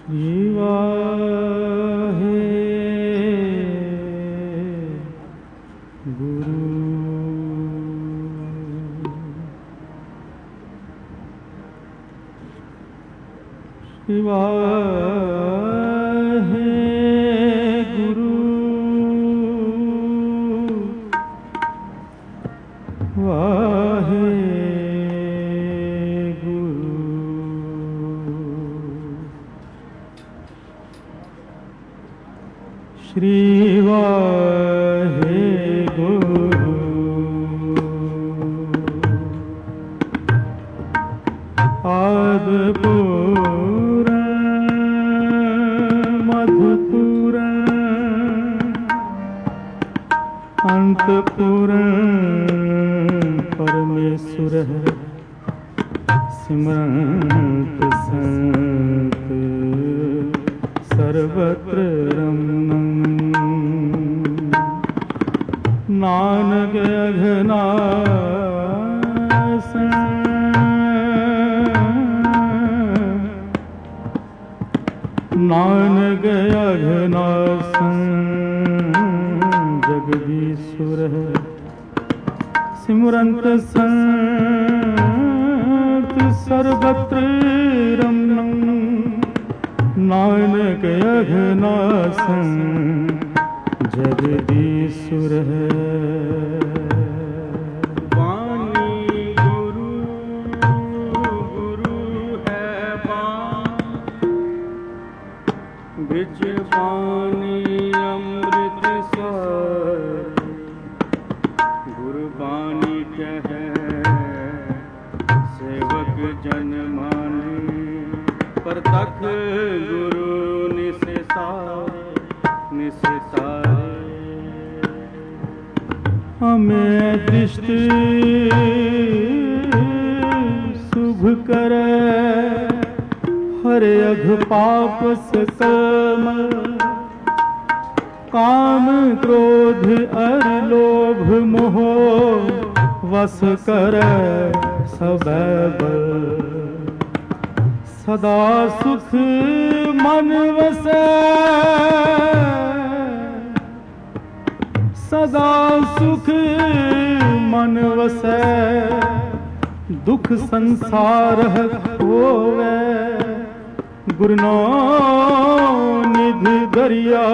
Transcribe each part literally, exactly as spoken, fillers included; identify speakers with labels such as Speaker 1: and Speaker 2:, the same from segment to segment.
Speaker 1: वाहे गुरु श्री वाहे गुरु वाहे श्री वाहे गुरु आदिपुर मधुपुर अंतपुर परमेश्वर सिमरंत संत सर्वत्र रमणं नानक अघनासन नानक अघनासन जगदीश्वर सिमरंत संत सर्वत्र रमणं नानक अघनासन जगदीश्वर है। वाणी गुरु गुरु है वाणी बिच वाणी अमृत स्वर गुरबाणी कहे सेवक जन माने परतख गुरु निसारे निसारे हमें दृष्टि शुभ करे हरे अघ पाप सकम काम क्रोध अर लोभ मोह वस करे सबे बल सदा सुख मन वसै सदा सुख मन वसै दुख संसार होवे गुरु निधि दरिया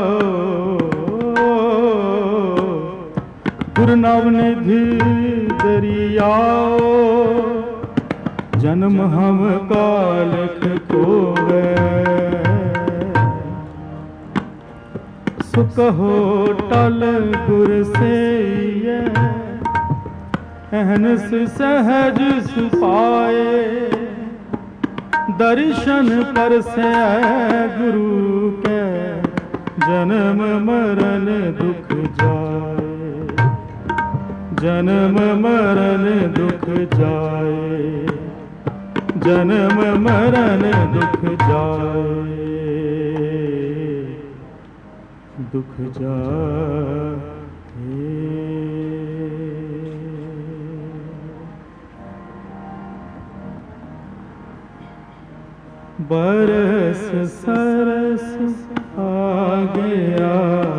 Speaker 1: गुरु निधि दरिया जन्म हम कालख कोवे सुकहो टल गुर से अहनस सहज सुपाए दर्शन पर से गुरु के जन्म मरण दुख जाए जन्म मरण दुख जाए जन्म मरण दुख जाए दुख जाए बरस सरस आ गया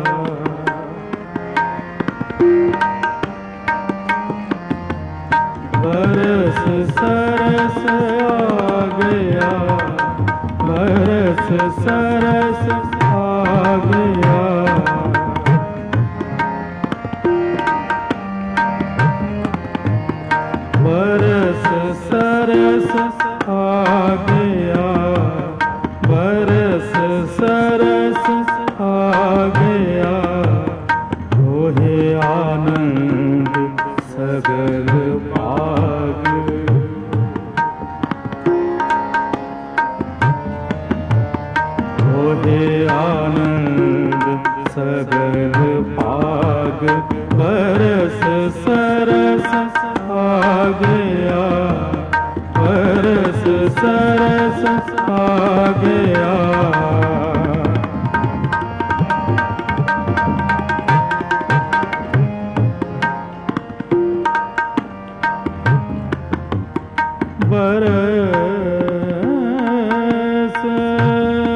Speaker 1: बरस सरस आ गया बरस सरस आ गया बरस सरस आ गया बरस सरस आ गया होए आनंद सगल भाग होए आनंद सगल भाग बरस सरस आ गया बरस सरस आ गया बरस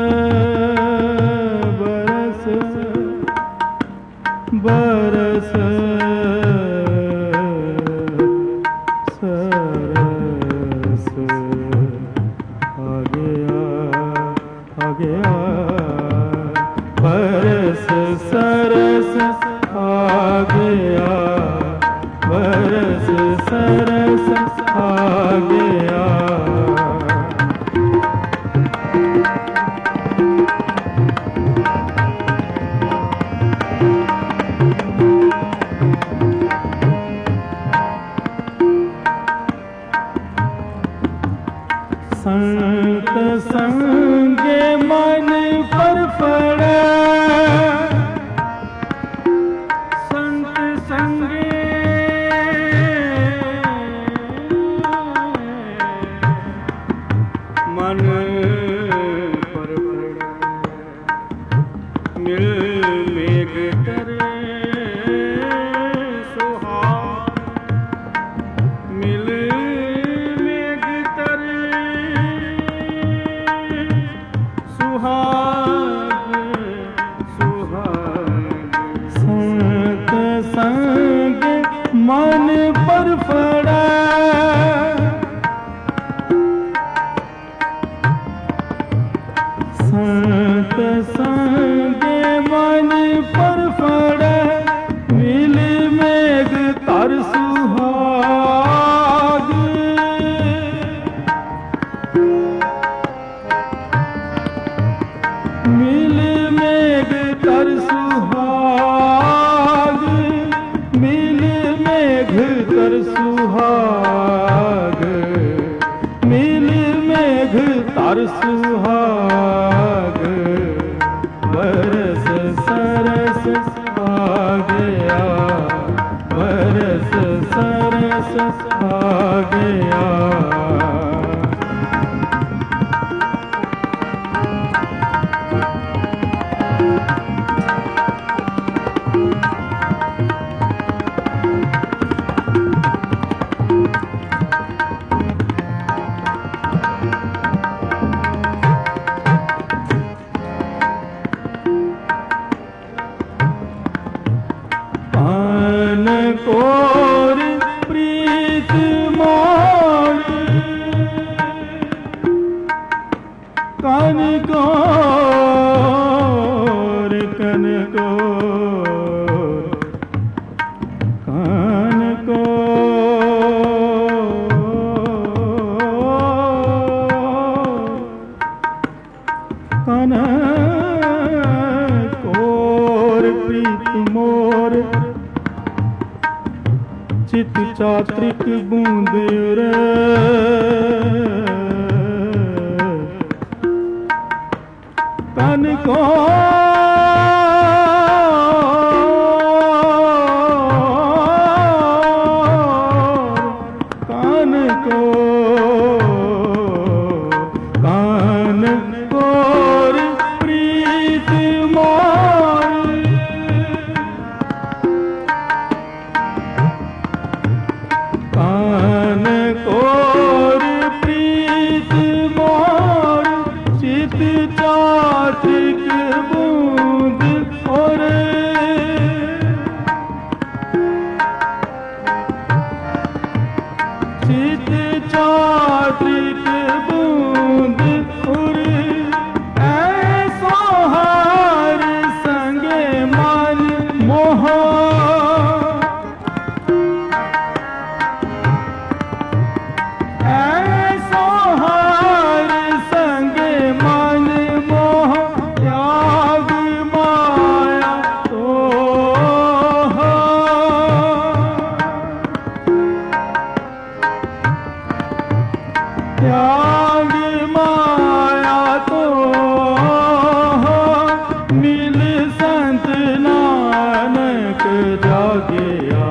Speaker 1: गया, बरस सरस आ गया, बरस सरस आ गया। संत संगे मन पर पड़े, संत संगे मन पर पड़े, मिल मेघ करे सुहाग, मिल मेघ करे सुहाग सुहाग। संत संग मन पर पड़ा, संत संग मन पर पड़ा, मिल मेघ तर सुहाग, मिल मेघ तर सुहाग, मिल मेघ तर सुहाग, मिल मेघ तर सुहाग। बरस सरस आ गया, बरस सरस आ गया। कान कोर प्रीत मोर, कान कोर कन कोर, कान कोर कान कोर प्रीत मोर, चित चात्रिक बूंद रे, कान कोर, कान कोर, कान कोर प्रीत मोर, कान कोर प्रीत मोर, चित चात्रिक बूंद और, चित चात्रिक बूंद और, ऐसो हार संगे मन मोह, ऐसो हार संगे मन मोह, त्याग माया तो त्याग माया तो मिल संत नानक जागिया,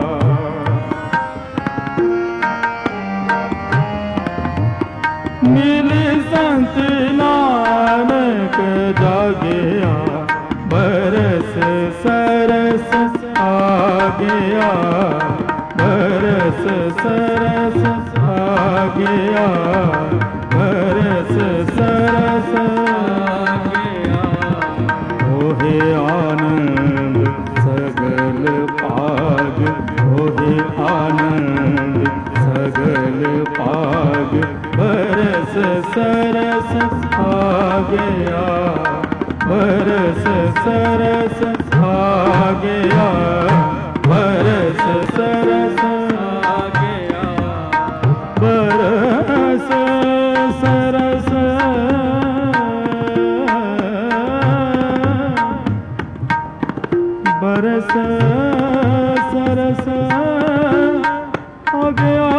Speaker 1: मिल संत नानक जागिया। बरस सरस आ गया, बरस सरस आ गया, बरस सरस आ गया। ओहे आनंद सगल पाग, ओहे आनंद सगल पाग, बरस सरस आ गया। बरस सरस आ गया, बरस सरस आ गया, बरस सरस बरस सरस आ गया,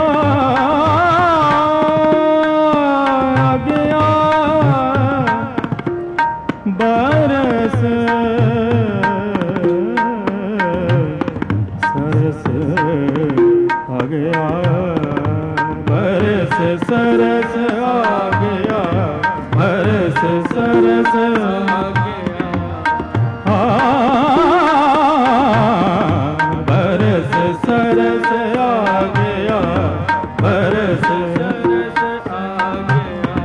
Speaker 1: आ गया, बरस सरस आ गया, बरस सरस आ गया, बरस सरस आ गया, बरस सरस आ गया, बरस सरस आ गया,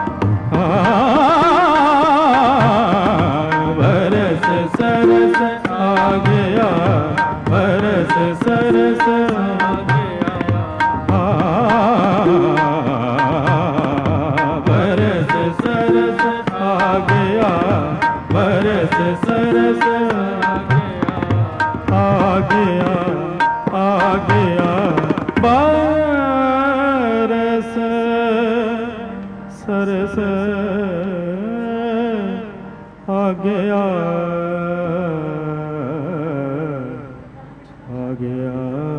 Speaker 1: बरस सरस आ गया, बरस सरस आ गया, बरस सरस आ गया, बरस सरस आ गया, आ गया, बरस सरस आ गया, आ गया,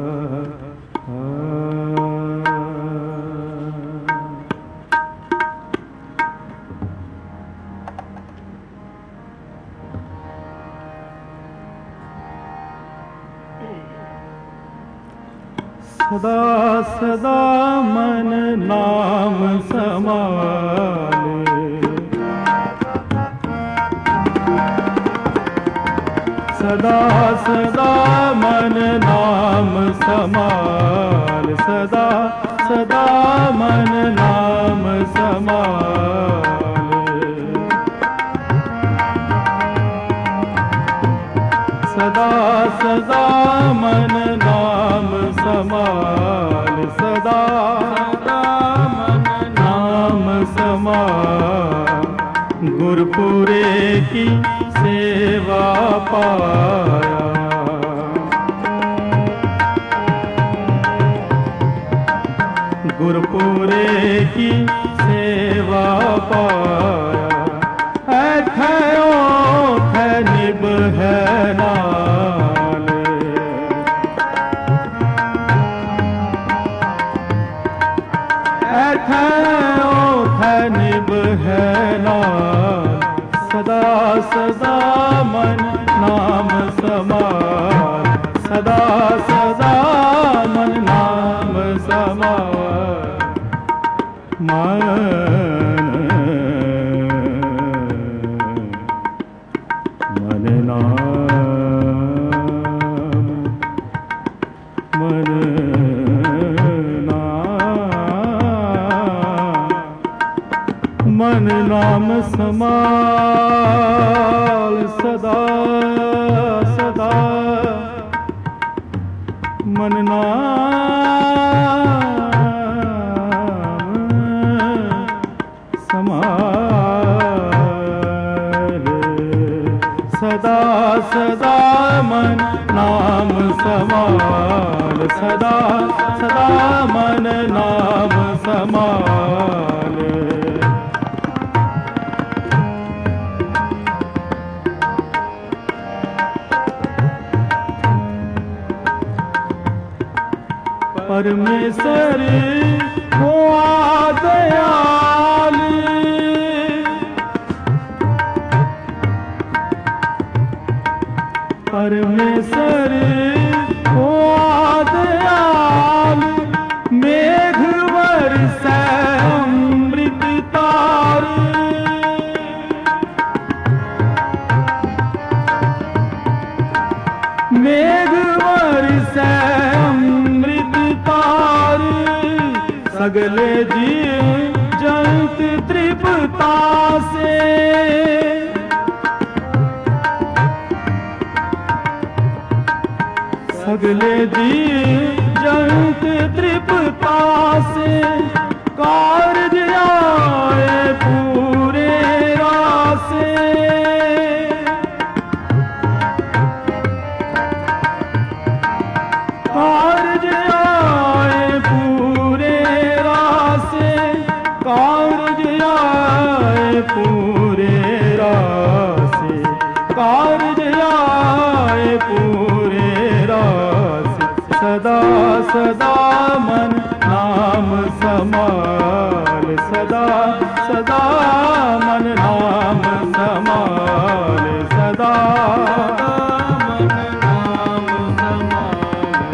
Speaker 1: सदा सदा मन नाम समाले, सदा सदा मन नाम समाल, सदा सदा मन नाम समाल, सदा सदा मन नाम समाल, सदा सदा मन नाम समाल, गुरपुरे की सेवा पाया, गुरपुरे की सेवा पाया, ऐठो थे निभ है नाल, ऐठो थे निभ है नाल, सदा सदा मन नाम समाल, सदा सदा मन नाम समाल, मन मन नाम, मन नाम, मन नाम समाल, सदा सदा मन नाम समाल, सदा सदा मन नाम समाल, सदा सदा मन नाम समाल, परमेश्वर को दयाल, परमेश्वर को दयाल, मेघ बरसै अमृत तार, मेघ बरसै अमृत तार, सगले जीव जंत तृप्ता से, सगले जीव जंत तृप्ता से, कार्य आए पूरे रास, सदा मन नाम समाल, सदा सदा मन नाम समाल, सदा मन नाम समाल।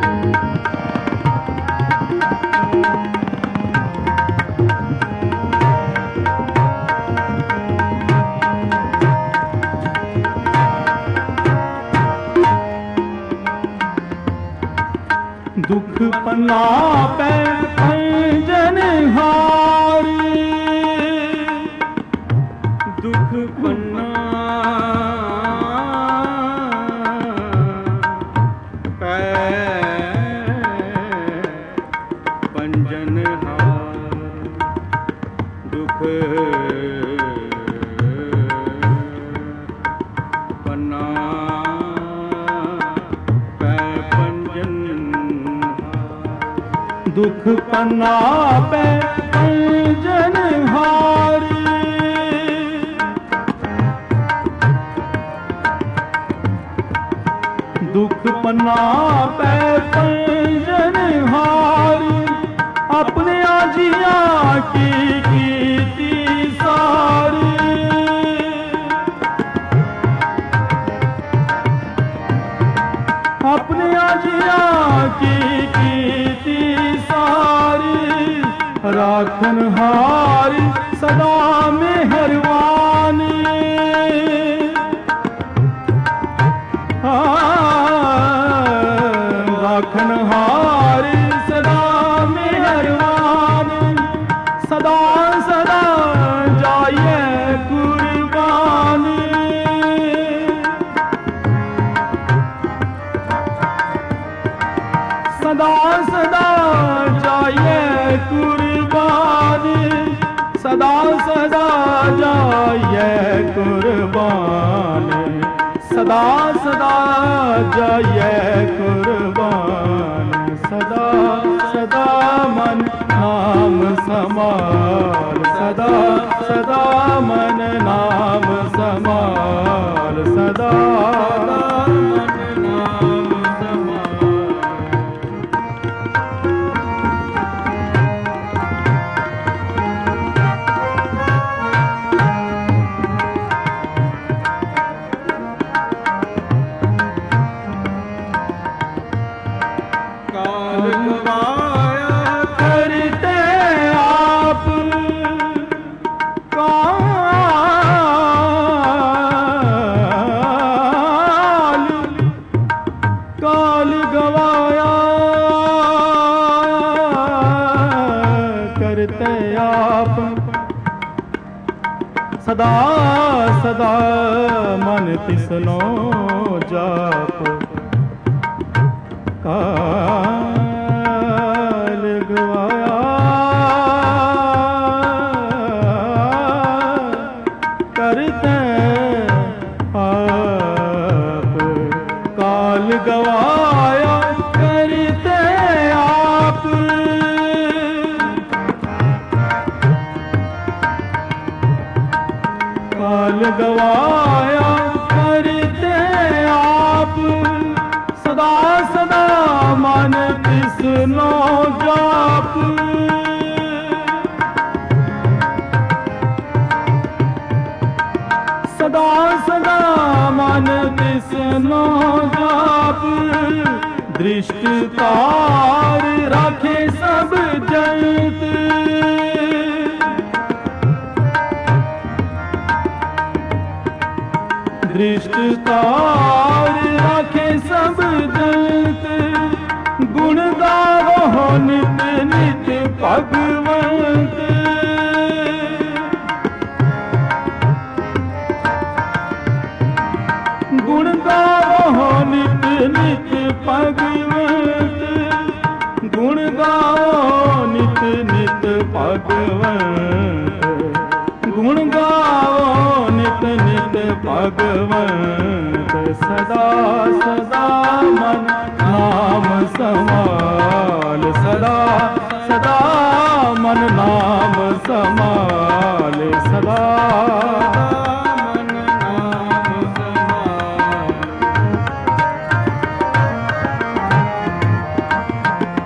Speaker 1: दुख पन्ना पे पंजन हारी, दुख पन्ना पे पंजन हारी, दुख पन्ना दुख पन्ना पे पंजन हारी, दुख पन्ना पे पंजन हारी, अपने आजिया की कीर्ति सारी, अपने आजिया की कीर्ति सारी, राखन हारी सदा मेहरबानी, राखन हारी सदा मेहरबानी, सदा सदा जाइए कुर्बानी, सदा सदा जाइए कुर्बानी, सदा सदा जाइए कुर्बानी, सदा सदा जाइए कुर्बानी, सदा सदा मन नाम समाल, सदा सदा मन नाम समाल, सदा मन नाम समाल। सदा सदा मन तिसनो जाप, काल गवाया करते आप, काल गवाया करते आप, काल गवाया करते आप, सदा सदा मन तिसनो जाप, सदा सदा मन तिसनो जाप, दृष्टि तार राखे सब जंत, दृष्टि तार राखे सब जंत, गुण गावो नित नित भगवंत, गुण गावो नित नित भगवंत, गुण गाओ नित नित भगवंत, गुण गाओ नित नित भगवंत, सदा सदा मन नाम समाल, सदा सदा मन नाम समाल, सदा मन नाम समाल।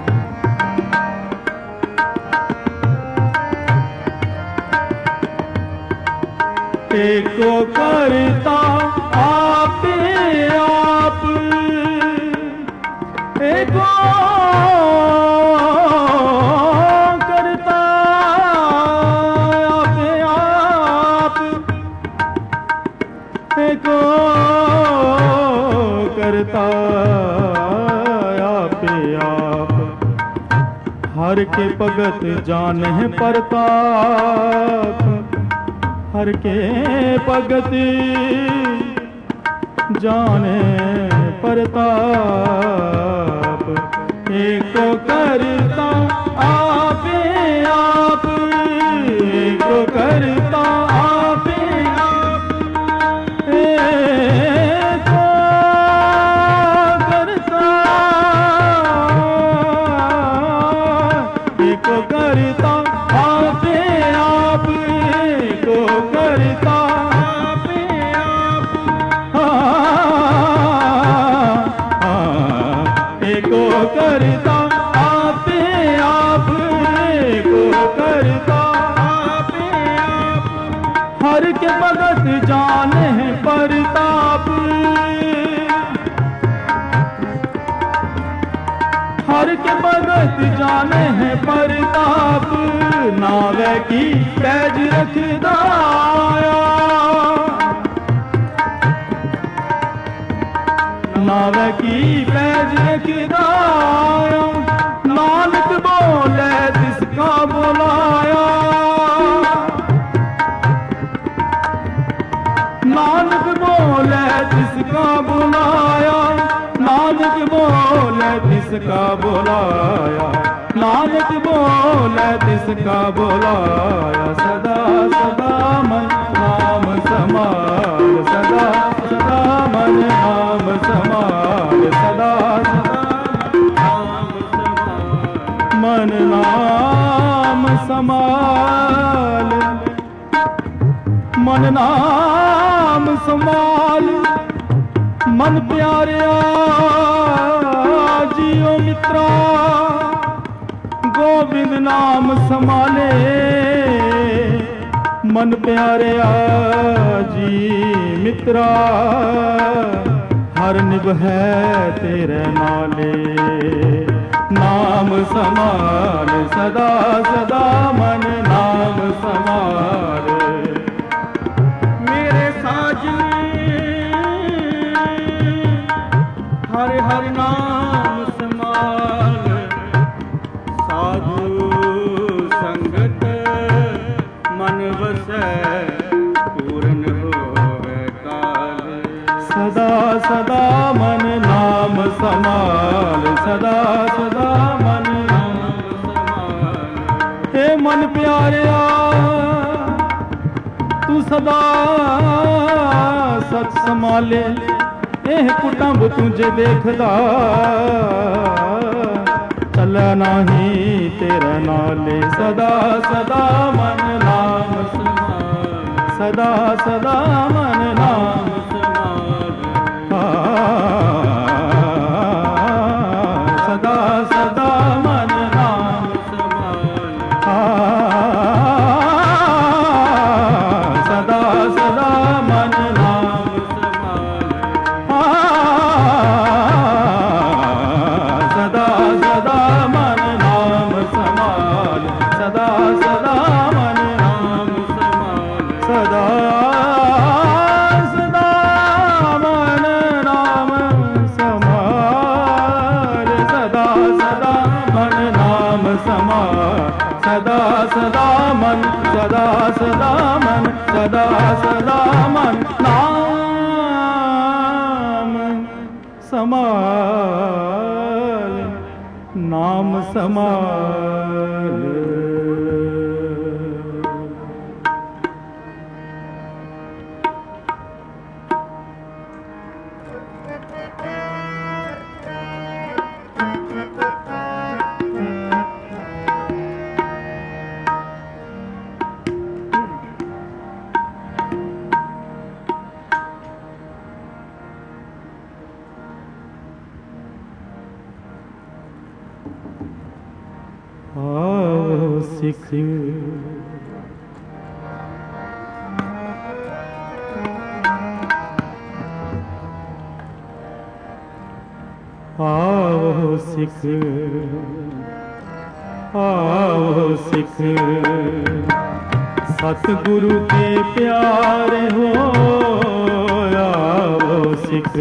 Speaker 1: एको करता आपे आप, एको करता आपे आप, एको करता आपे आप। हर के भगत जाने प्रताप, हर के भगत जाने प्रताप। एको करता आपे आप, एको करता आपे आप, एको करता, एको करता आपे आप, एको करता आपे आप। एको करता आपे आप, एको करता आपे आप। हर के भगत जाने प्रताप, हर के भगत जाने है प्रताप। नावे की पैज रखदा आया, नावे की पैज रखदा आया। नानक बोले जिसका बुलाया, नानक बोले जिसका बुलाया, नानक बोले जिसका बुलाया, नानक बोले जिसका बुलाया। सदा सदा मन नाम समाल, सदा सदा मन नाम समाल, सदा सदा नाम समाल, मन नाम समाल, मन नाम समाल। मन प्यारिया जियो मित्रा, गोविंद नाम समाले। मन प्यारिया जी मित्रा, हर निभै तेरे नाले। नाम समाल सदा सदा मन नाम समाल। मेरे साजन हर हर नाम समाल। साधु संगत मन वसै, पूर्ण होवे काल। सदा सदा मन नाम समाल, सदा सदा मन नाम समाल। हे मन प्यारिया तू सदा सच संभाले। एह कुटुंब तुझे देखदा, चलै नाही तेरे नाले। सदा सदा मन नाम समाल, सदा सदा मन नाम समाल। सदा सदा मन नाम समाल, सदा सदा मन नाम समाल। सदा सदा मन नाम समाल, सदा सदा मन नाम समाल। सदा सदा मन नाम समाल, सदा सदा मन नाम समाल। सदा सदा मन, सदा सदा मन, सदा सदा मन नाम समाल, नाम समाल। सिख सिख आओ सिख सतगुरु के प्यारे हो आओ सिख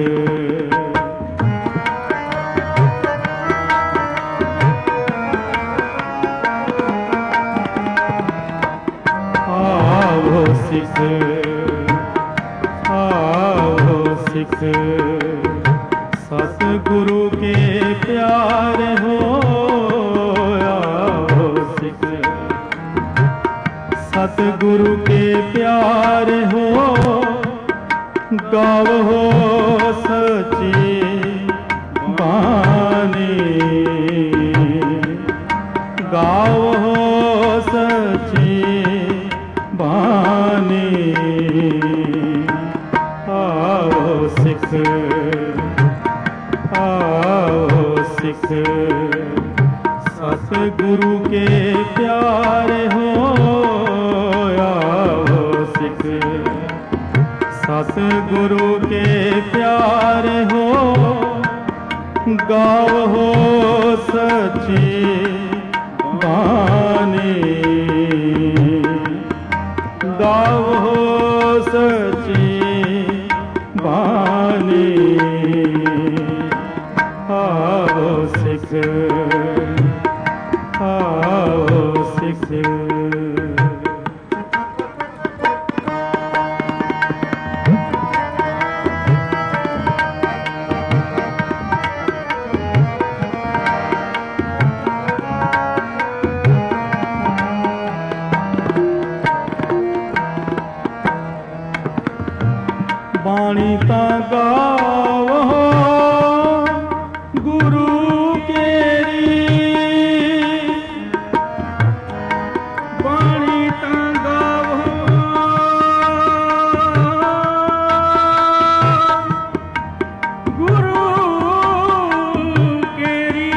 Speaker 1: आओ सिख आओ सिख सतगुरु के प्यारे हो आओ सिख सतगुरु के प्यारे हो गाओ हो सच्ची बानी गाओ हो सच्ची बानी आओ सिख आओ सिख सतगुरु के प्यारे हो आओ सिख सतगुरु के प्यारे हो गाओ हो सच्ची बानी गाओ हो सच्ची बानी आओ सिख आओ सिख बाणी ता गाओ गुरु केरी बाणी ता गाओ गुरु केरी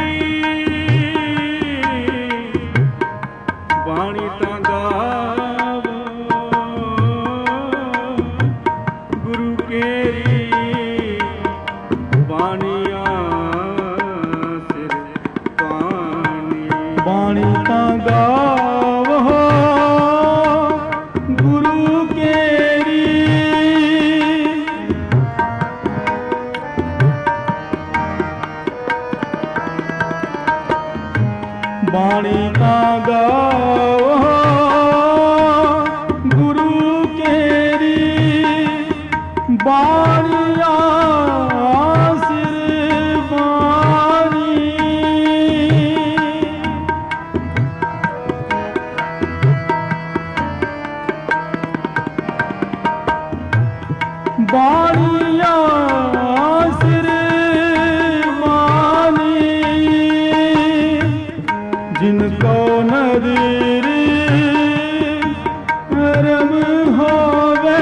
Speaker 1: बाणी ता गाओ गुरु केरी बाणिया सिर पानी बाणी का गाओ गुरु केरी बाणी का गाओ गुरु केरी बाणिया सिर बानी बाणिया सिर बानी जिनको नदीर रम होवे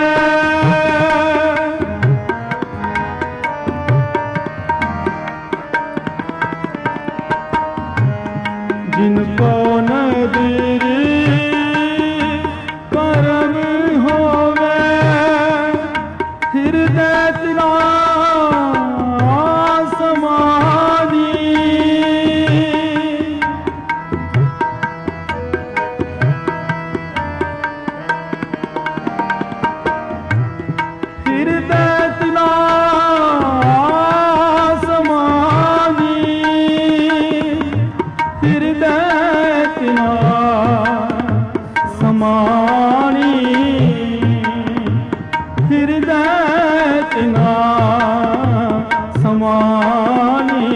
Speaker 1: जिनको नदीर परम होवे हृदय तिला समानी हृदय तिला समानी हृदय तिला समानी हृदय तिला समानी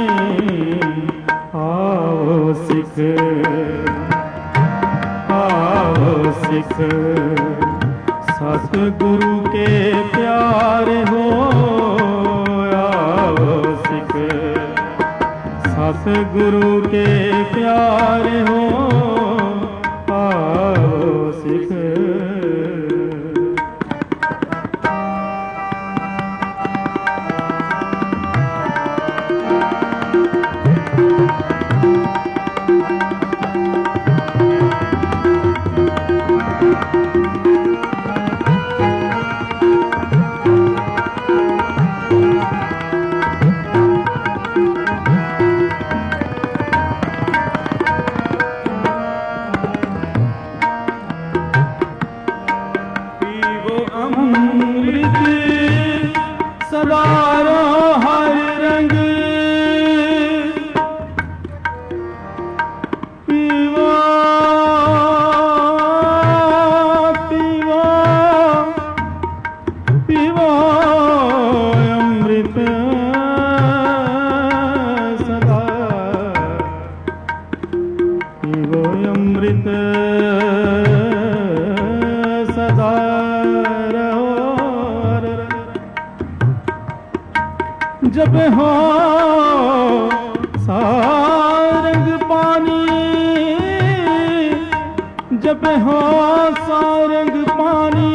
Speaker 1: आओ सिख आओ सिख सतगुरु के प्यारे हो आओ सिख सतगुरु के प्यारे हो आओ सिख अमृत सदा रहो हर रंग पीवा पीवा पीवा अमृत सदा पीवा अमृत सदा रहो जब हो सारंग पानी जब हो सारंग पानी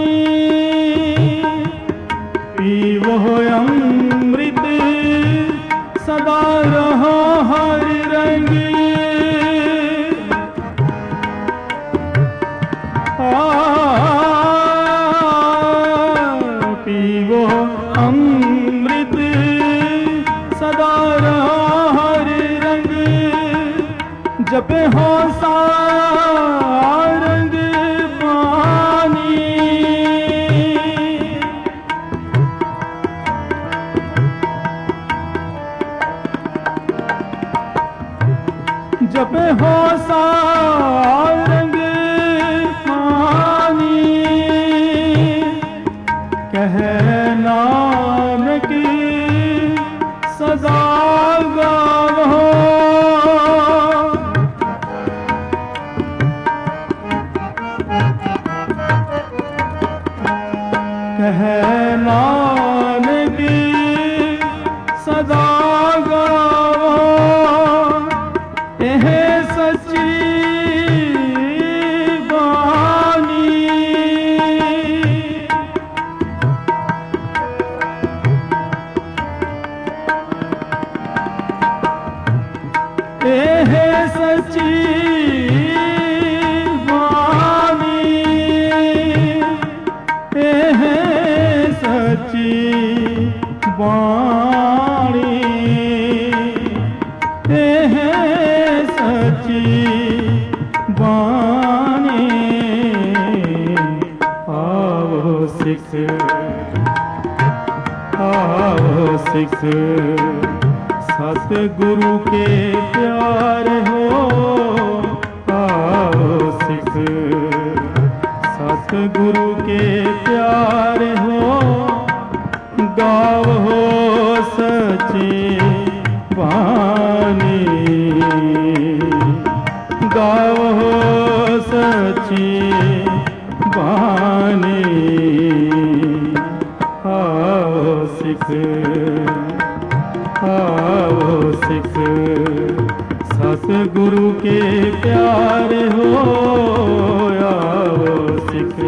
Speaker 1: पीवो अमृत सदा रहो हर रंग पीवो अमृत सदा रहो हर रंग जब हो सारंग पानी जब हो सारंग कह नानक सदा गावो कह नानक सदा गावो एह सच्ची है सच्ची वाणी है सच्ची वाणी है सच्ची वाणी आओ सिख आओ सिख सतगुरु के प्यार हो आओ सिख सतगुरु के प्यार हो गाओ हो सच्ची वाणी गाओ हो सच्ची वाणी आओ सिख आओ सिख सतगुरु के प्यार हो आओ सिख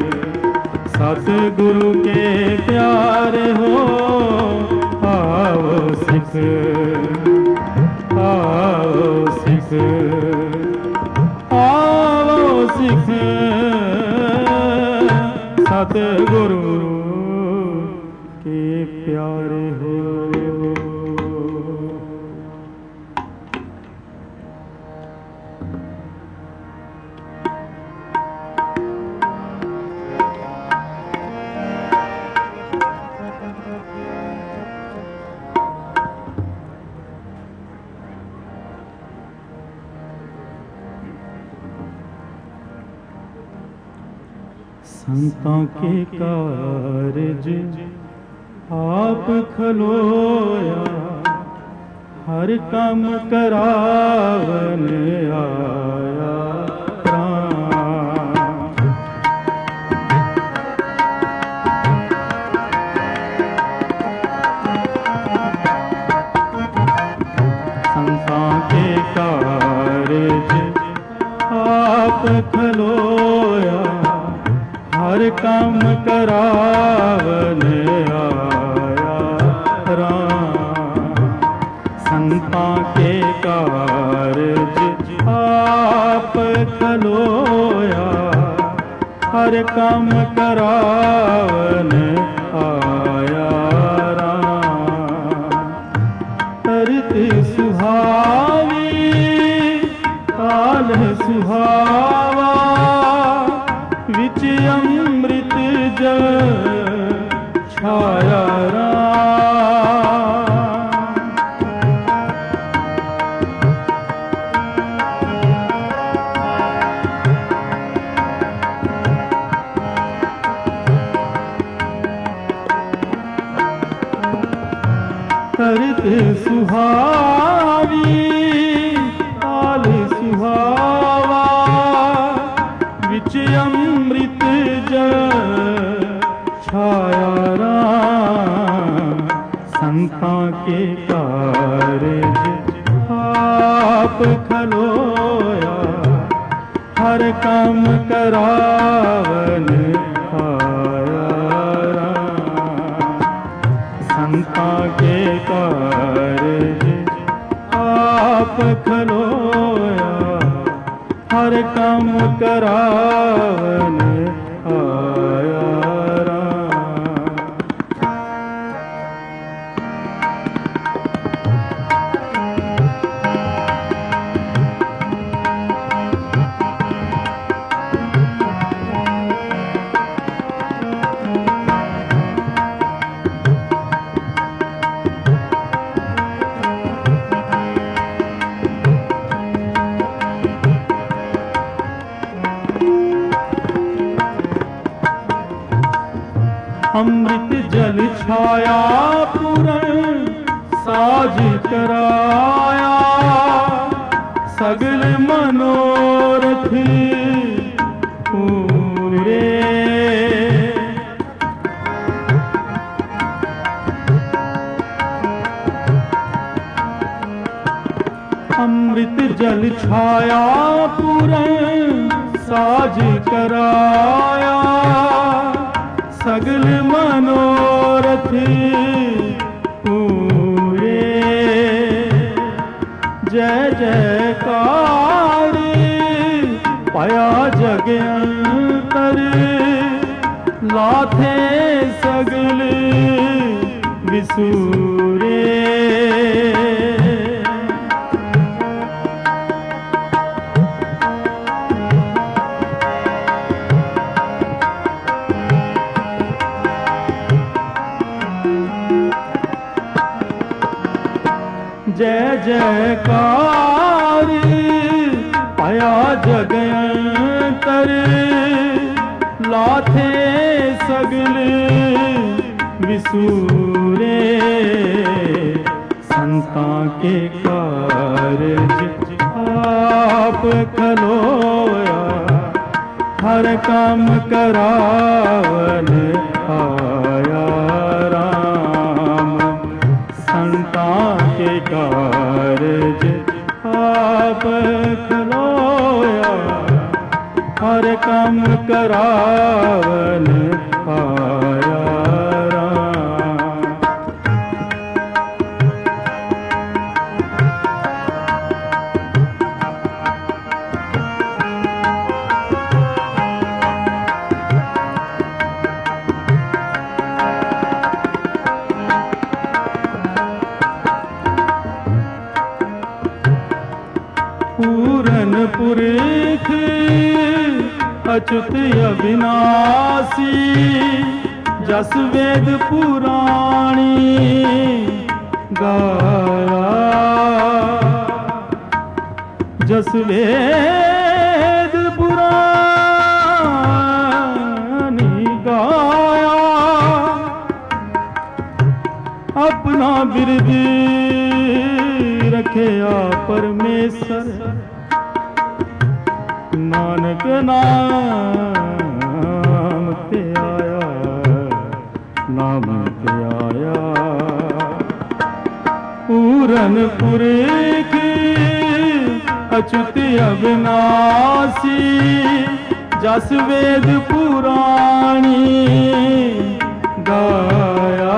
Speaker 1: सतगुरु के प्यार हो आओ सिख आओ सिख आओ सिख सतगुरु के प्यार हो संतों के कारज आप खलोया हर काम करावन आया प्राण संतों के कारज आप खलोया हर काम करावन आया राम संता के कारज आप खलोया हर काम करावन आया राम तरत सुहावी काल सुहावा विच अमृत जल छाया राम। करत सुहावी ताल सुहावा, विच अमृत जल छाया राम। संतां के कारज आप खलोया, हर काम करावन आया राम। संतां के कारज आप खलोया, हर काम करावन आया राम। अमृत जल छाया पूरण साज कराया, सगल मनोरथ पूरे। अमृत जल छाया पूरण साज कराया, सगल मनोरथ पूरे। जय जयकार पाया जग अंतर, लाथे सगल विसूरे। जय जयकार पाया जग अंतर, लाथे सगल विसूरे। संतां के कारज आप खलोया, हर काम करावन आया राम। संतां के कारज आप खलोया, हर काम करावन आया राम। पूरन पुरख अच्युत अविनाशी, जस वेद पुराणी गाया। जस वेद पुराणी गाया, अपना बिरद रखया परमेश्वर। नानक नाम ते आया, नाम ते आया। पूरन पुरख अच्युत अविनाशी, जस वेद पुराणी गाया।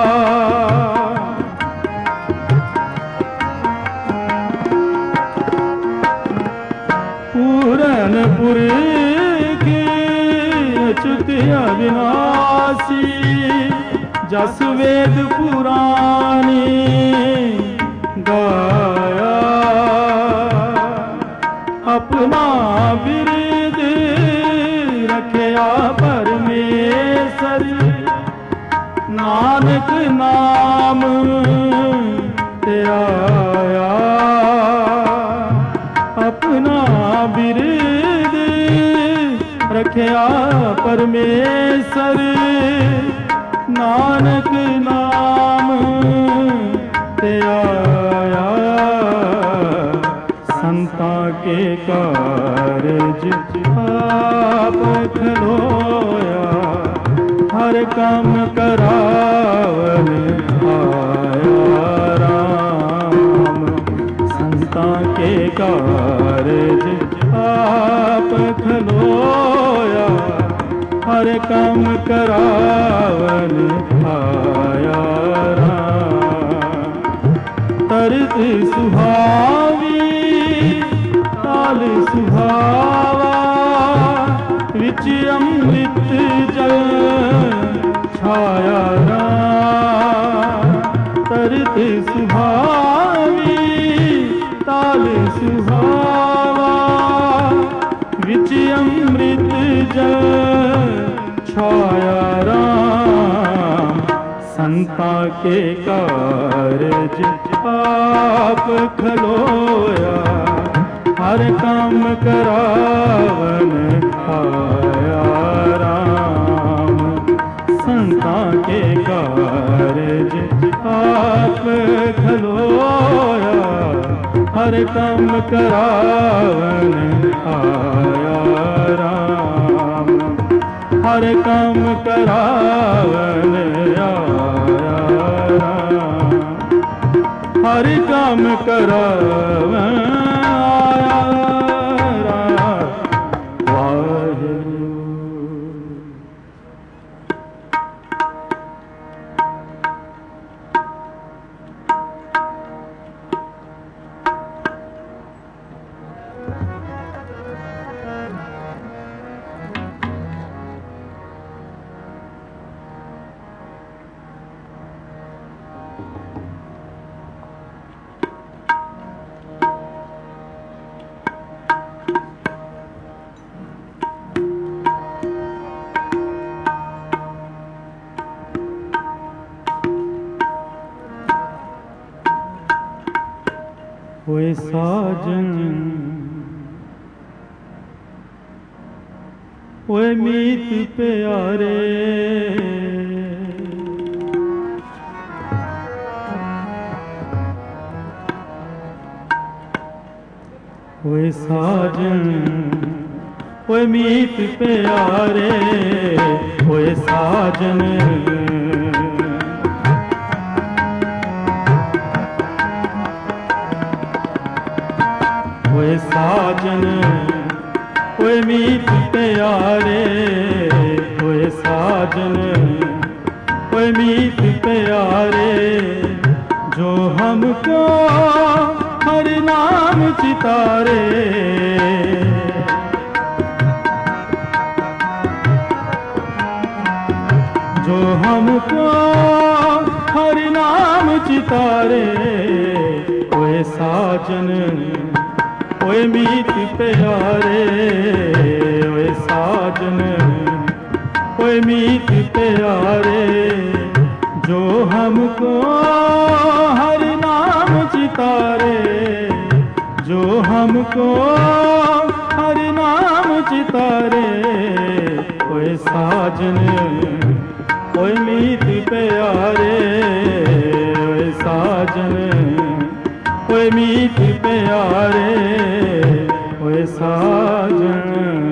Speaker 1: पूरन पुरख अच्युत अविनाशी, जस वेद पुराणी गाया। अपना बिरद रखया परमेश्वर, नानक नाम ते आया, अपना बिरद रखया परमेश्वर। नानक नाम ते आया, संतां के कारज आप खलोया। हर काम करावन आया राम, संतां के कारज आप खलोया। हर काम करावन आया राम। तरत सुहावी ताल सुहावा, विच अमृत जल छाया राम। तरत सुहावी ताल सुहावा, विच अमृत जल छाया राम। संतां के कारज आप खलोया। हर काम करावन आया राम। संतां के कारज आप खलोया। हर काम करावन आया राम। हर काम करावन आया राम। हर काम करावन आया राम। वाहिगुरू। होए साजन होए मीत प्यारे, होए साजन होए मीत प्यारे। होए साजन होए साजन होए मीत प्यारे। होए साजन होए मीत प्यारे, जो हमको हर नाम चितारे। जो हमको हर नाम चितारे। होए साजन होए मीत प्यारे। होए साजन होए मीत प्यारे, जो हमको हर नाम चितारे। जो हमको हर नाम चितारे। होए साजन होए मीत प्यारे। होए साजन होए मीत प्यारे। होए साजन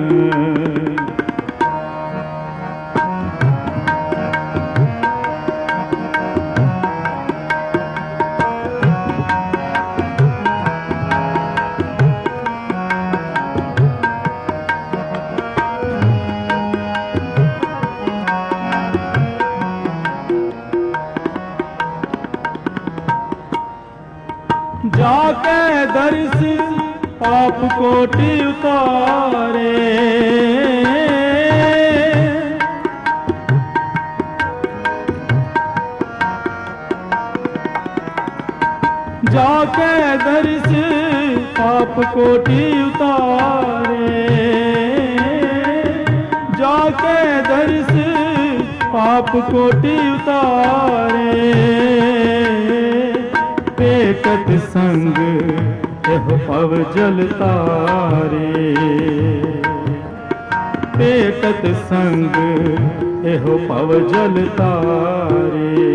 Speaker 1: जाके दर्श पाप कोटि उतारे। जाके दर्श पाप कोटि उतारे। जाके दर्श पाप कोटि उतारे। पेटत संग एह पव जल तारे। पेटत संग एहो पव जल तारे।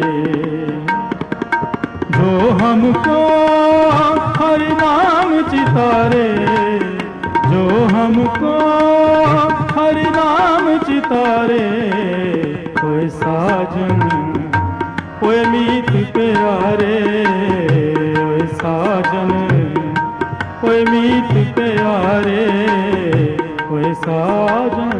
Speaker 1: जो हमको हरि नाम चितारे। जो हमको हरि नाम चितारे। कोई साजन कोई मीत प्यारे। कोई साजन कोई मीत प्यारे। कोई साजन।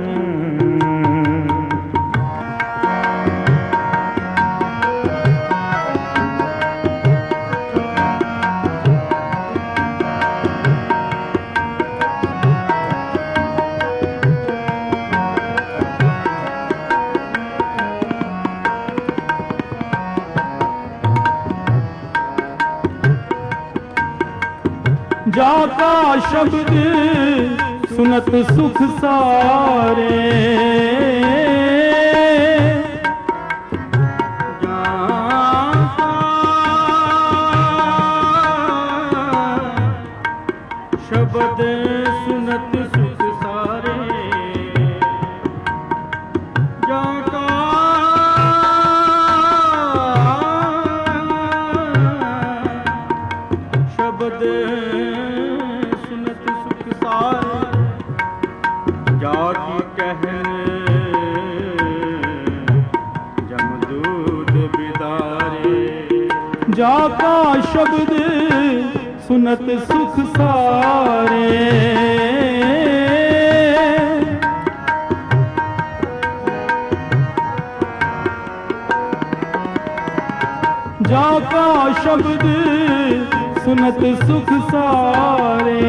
Speaker 1: जाका शब्द सुनत सुख सारे। जाका शब्द सुनत सुख सारे। जाका शब्द जाकी कहने जमदूत बिदारे। जाका शब्द सुनत सुख सारे। जाका शब्द सुनत सुख सारे।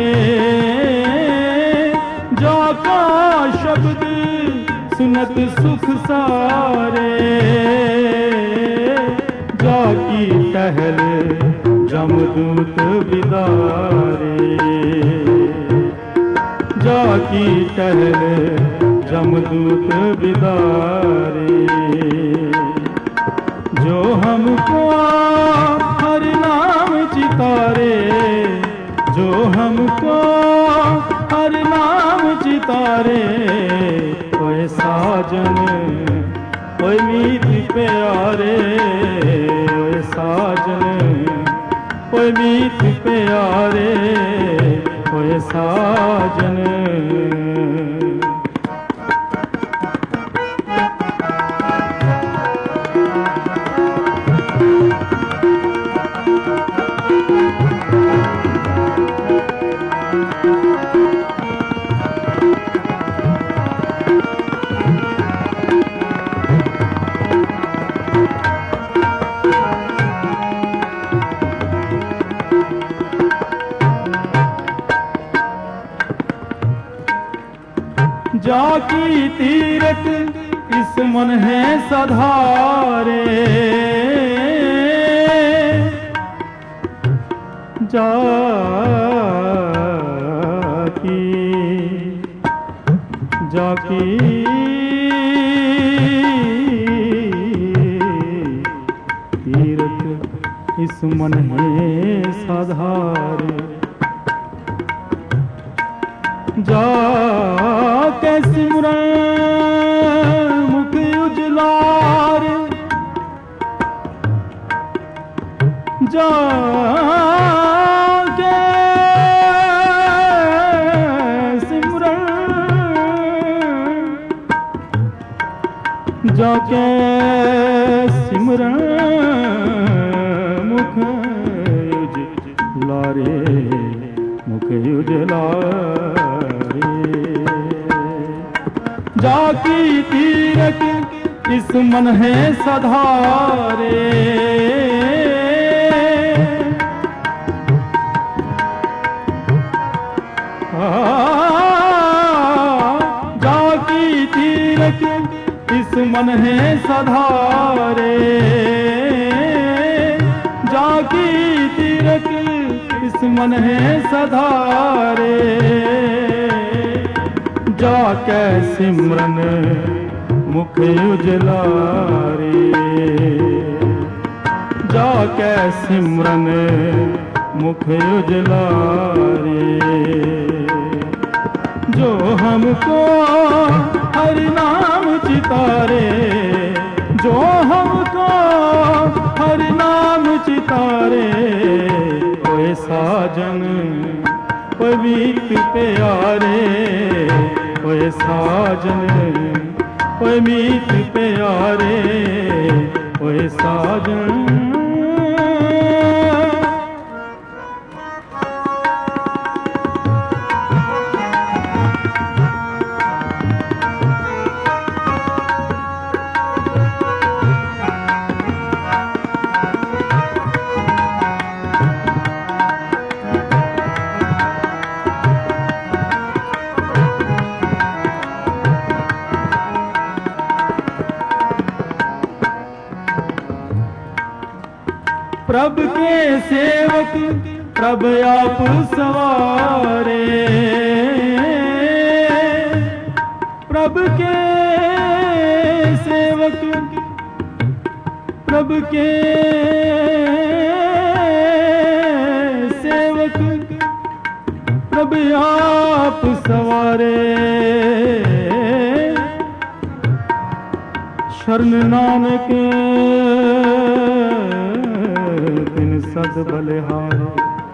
Speaker 1: जाका शब्द सुनत सुख सारे। जाकी टहल जमदूत बिदारे। जाकी टहल जमदूत बिदारे। जो हमको हरि नाम चितारे। जो हमको हरि नाम चितारे। कोई साजन कोई मीत प्यारे। कोई साजन कोई मीत प्यारे। कोई साजन। जाकी तीरथ इस मन है सधारे। जाकी जाकी तीरथ इस मन है सधारे। जा कैसी मुरन मुख उजलार। जा कैसी मुरन जा कैसी मुरन मुख उजलारे। मुख उजलारे। जाकी तीरथ इस मन है सधारे। जाकी तीरथ इस मन है सधारे। जाकी तीरथ इस मन है सधारे। जाके सिमरन मुख उजलारे। जाके सिमरन मुख उजलारे। जो हमको हरि नाम चितारे, जो हमको हरि नाम चितारे। ओए साजन ओए मीत प्यारे, ओए साजन ओए मीत प्यारे, ओए साजन। प्रभ के सेवक प्रभ आप सवारे। प्रभ के सेवक प्रभ के सेवक प्रभ आप सवारे। शरण नानक सद बलिहारे।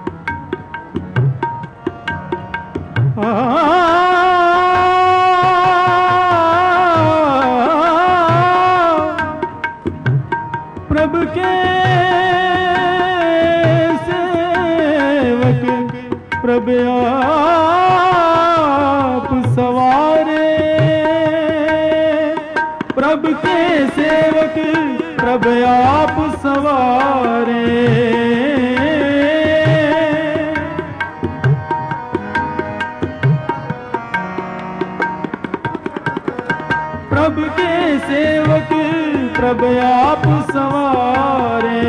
Speaker 1: प्रभ के सेवक प्रभ आप सवारे। प्रभ के सेवक प्रभ आप सवारे। प्रभ के सेवक प्रभ आप सवारे।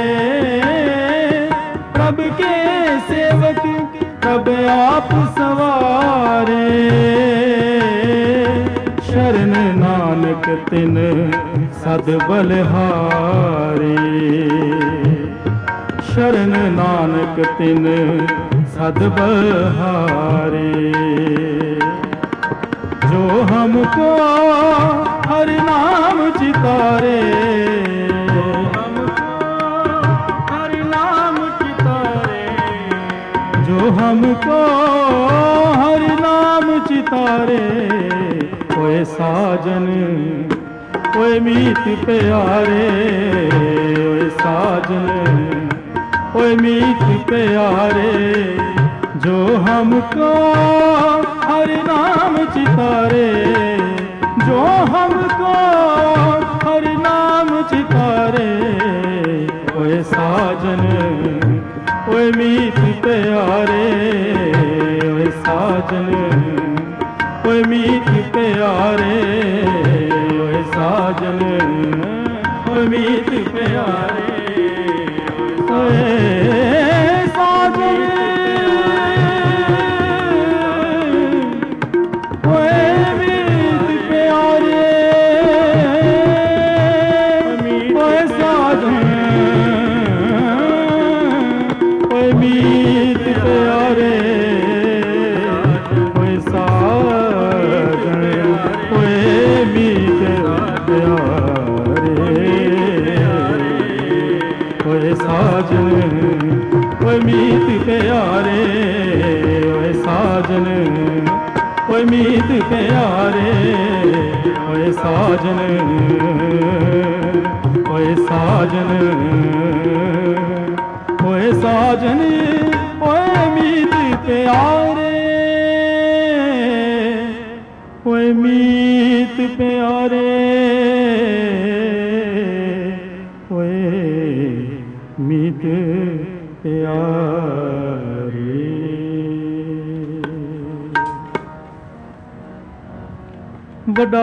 Speaker 1: प्रभ के सेवक प्रभ आप सवारे। शरण नानक तिन सद बलिहारे। शरण नानक तिन सद बलिहारे। जो हमको हरि नाम चितारे, हरि नाम चितारे। जो हमको हरि नाम चितारे। ओए साजन ओए मीत प्यारे, ओए साजन ओए मीत प्यारे। जो हमको हरि नाम चितारे, जो हमको हरि नाम चितारे। ओए साजन ओए मीत प्यारे, ओए साजन ओए मीत प्यारे। ओए साजन ओए मीत प्यारे, ओए साजन मीत प्यारे। ओए साजन ओए मीत प्यारे। ओए साजन ओए मीत प्यारे। ओए साजन ओए मीत प्यारे। ओए साजन ओए साजन ओए साजन ओए मीत प्यारे। ओए मीत प्यारे। ओए मीत प्यारे। बड़ा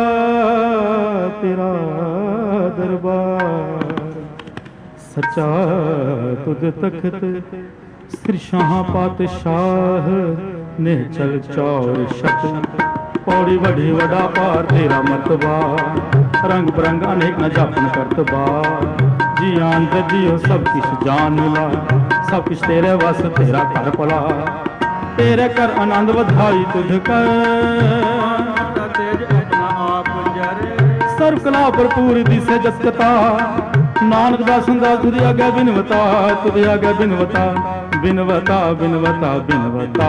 Speaker 1: तेरा दरबार सच्चा तुद तख्त सिर शाह पातशाह ने चल चौर शत। पौड़ी वडी वडा पार तेरा मरतबा, रंग बिरंग अनेक न जापन करतबा। जी आन ते जियो सब किश जान ला, सब किश तेरे वस तेरा घर भला। तेरे कर आनंद वधाई तुझ कर, तेज अपना आप जरे। सर्व कला भरपूर दिसे जसकता, नानक दास दास तुझे आगे बिनवता, तुझे आगे बिनवता बिनवता बिनवता बिनवता।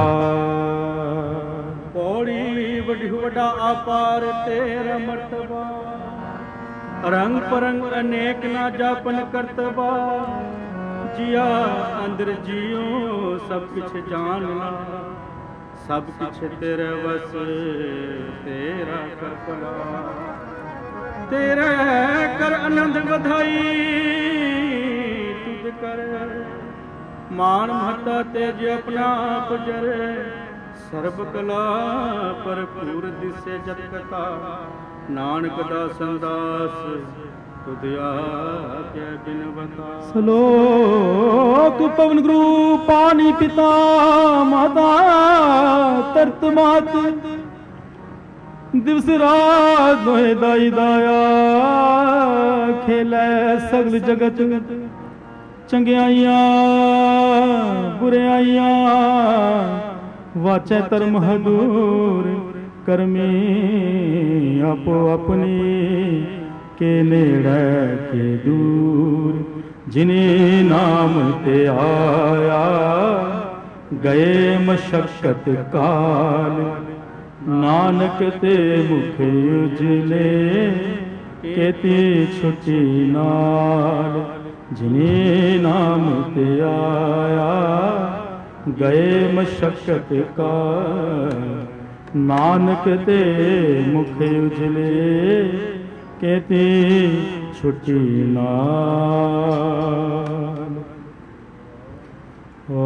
Speaker 1: पौड़ी वडी वडा अपार तेरा मर्तबा, रंग परंग अनेक ना जापन करतबा। जिया अंदर जियो सब कुछ जान ला, सब कुछ तेरे वस तेरा कर भला। तेरे कर आनंद वधाई तुझ कर, मान महता तेज अपना आप जरे। सर्ब कला भरपूर दिसे जगता, नानक दास दास तुझ आज्ञा बिनवता। श्लोक पवन गुरु पानी पिता माता तरत मात, दिवस रात दोहे दाई दाया। खेलै सगल जगत चंगियाइयां बुराइयां, वाचै धर्म हदूर करमी। आपो अपनी के नेड़े के दूर, जिन्हें नाम ते आया गए मशक्कत काल। नानक ते मुख उजले केती छुटी नाल, जिन्हें नाम ते आया गए मशक्कत काल। नानक ते मुख उजले केती छुटी नाल।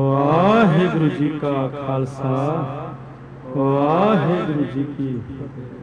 Speaker 1: वाहिगुरु जी का खालसा, वाहिगुरु जी की फतेह।